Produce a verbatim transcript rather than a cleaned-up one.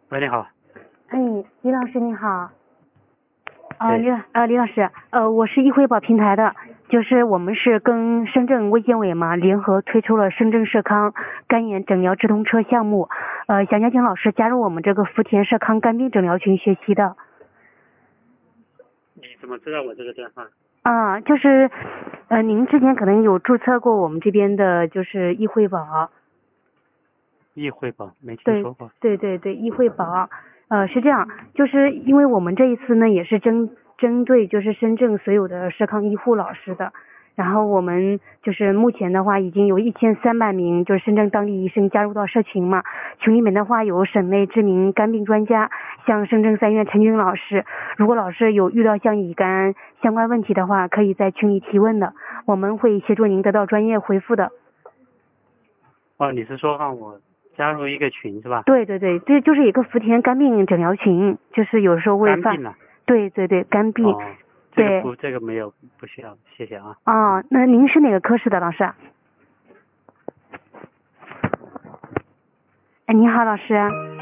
喂，你好。 哎，李老师你好。啊， 对李呃李老师，呃，我是易惠宝平台的，就是我们是跟深圳卫健委嘛联合推出了深圳社康肝炎诊疗直通车项目，呃，想邀请老师加入我们这个福田社康肝病诊疗群学习的。 你怎么知道我这个电话？ 啊，就是呃，您之前可能有注册过我们这边的，就是易惠宝。 易惠宝没听对说过。 对对对，易惠宝，呃，是这样，就是因为我们这一次呢，也是针针对就是深圳所有的社康医护老师的，然后我们就是目前的话，已经有一千三百名就是深圳当地医生加入到社群嘛，群里面的话有省内知名肝病专家，像深圳三院陈军老师，如果老师有遇到像乙肝相关问题的话，可以在群里提问的，我们会协助您得到专业回复的。 哦，你是说让我加入一个群是吧？ 对对对，这就是一个福田肝病诊疗群，就是有时候会发。 肝病啊？ 对对对，肝病。 哦，这个对。 不，这个没有，不需要，谢谢啊。 哦，那您是哪个科室的老师？哎，你好，老师。